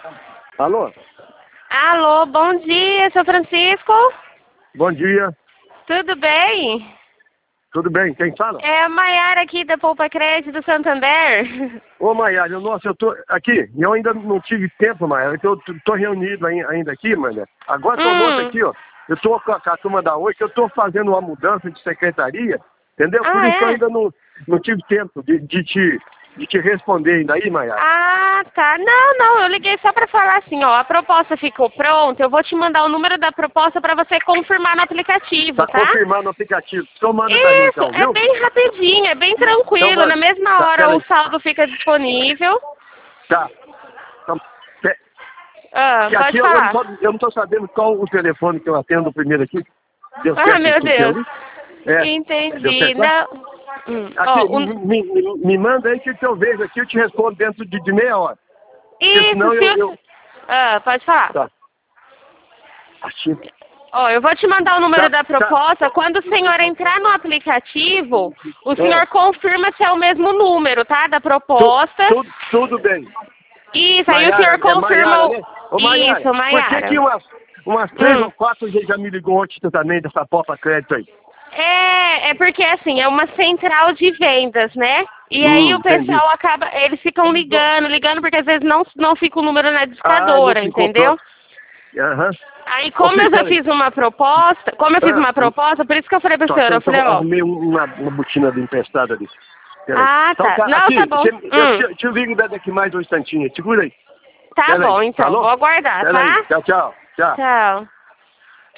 Alô? Alô, bom dia, seu Francisco. Bom dia. Tudo bem? Tudo bem? Quem fala? É a Maiara aqui da Poupa Crédito do Santander. Ô, Maiara, nossa, eu tô aqui, eu ainda não tive tempo, Maiara, eu tô reunido ainda aqui, mano. Agora tô volto aqui, ó. Eu tô com a turma da Oi, que eu tô fazendo uma mudança de secretaria, entendeu? Por Ah, isso que eu é? ainda não tive tempo de te responder ainda aí, Maiara. Ah, tá. Não, eu liguei só pra falar assim, ó, a proposta ficou pronta, eu vou te mandar o número da proposta pra você confirmar no aplicativo, Tá tá? confirmando o aplicativo. Então manda pra mim, Isso, então, é viu? bem rapidinho, é bem Então tranquilo, na manda. mesma Tá, hora o peraí. saldo fica disponível. Tá. Então, Ah, que aqui pode eu falar. não tô sabendo qual o telefone que eu atendo primeiro aqui. Deu Ah, certo meu com o seu Deus. aí? É, deu Entendi. certo lá? Não. Aqui, Ó, me manda aí que eu vejo aqui, eu te respondo dentro de meia hora. Porque isso, senão se eu... o... Ah, pode falar. Tá. Assim. Ó, eu vou te mandar o número Tá, da tá. proposta. Quando o senhor entrar no aplicativo, o É, senhor confirma se é o mesmo número, tá? Da proposta. tudo bem. Isso, aí o Maiara, senhor é confirma Maiara, o... né? Ô, Maiara, Isso, por que Maiara. que umas 3 ou 4 gente já me ligou ontem também dessa Popa Crédito aí? É porque assim, é uma central de vendas, né? E aí o Entendi. pessoal acaba, eles ficam ligando, porque às vezes não fica o número na Ah, não discadora, ficou entendeu? pronto. Aham. Aí Ô, como filho, eu já peraí. fiz uma proposta, Ah, por isso que eu falei pro senhor, eu só falei, ó, arrumei uma botina de emprestada ali. Peraí. ah, Então tá. tá, Não, tá aqui, bom. eu te ligo daqui mais um instantinho. Segura aí. Tá Peraí. bom, então. Vou Falou? aguardar, Peraí. tá? Tchau, tchau. Tchau. Tchau.